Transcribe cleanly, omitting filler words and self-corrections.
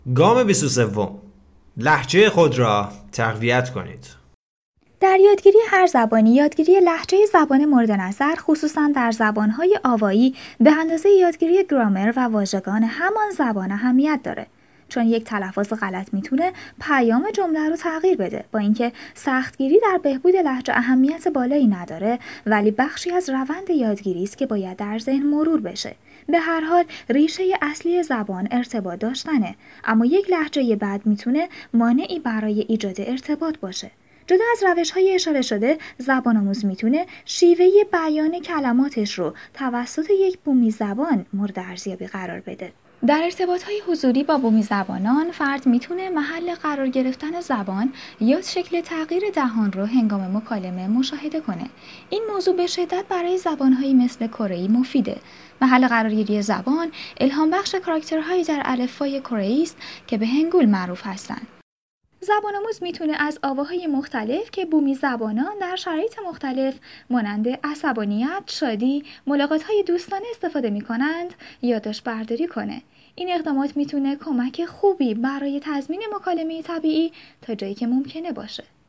گام 23. لهجه خود را تقویت کنید. در یادگیری هر زبانی، یادگیری لهجه زبان مورد نظر، خصوصاً در زبان‌های آوایی، به اندازه یادگیری گرامر و واژگان همان زبان اهمیت داره. چون یک تلفظ غلط میتونه پیام جمله رو تغییر بده. با اینکه سختگیری در بهبود لهجه اهمیت بالایی نداره، ولی بخشی از روند یادگیری است که باید در ذهن مرور بشه. به هر حال ریشه اصلی زبان ارتباط داشتنه، اما یک لهجه بد میتونه مانعی برای ایجاد ارتباط باشه. جدا از روش‌های اشاره شده، زبان آموز میتونه شیوه بیان کلماتش رو توسط یک بومی زبان مورد ارزیابی قرار بده. در ارتباط‌های حضوری با بومی زبانان، فرد میتونه محل قرار گرفتن زبان یا شکل تغییر دهان رو هنگام مکالمه مشاهده کنه. این موضوع به شدت برای زبان‌هایی مثل کره‌ای مفیده. محل قرارگیری زبان الهام بخش کاراکترهایی در الفبای کره‌ای است که به هنگول معروف هستند. زبان آموز میتونه از آواهای مختلف که بومی زبانان در شرایط مختلف مانند عصبانیت، شادی، ملاقات‌های دوستانه استفاده میکنند یادداشت برداری کنه. این اقدامات میتونه کمک خوبی برای تضمین مکالمه طبیعی تا جایی که ممکنه باشه.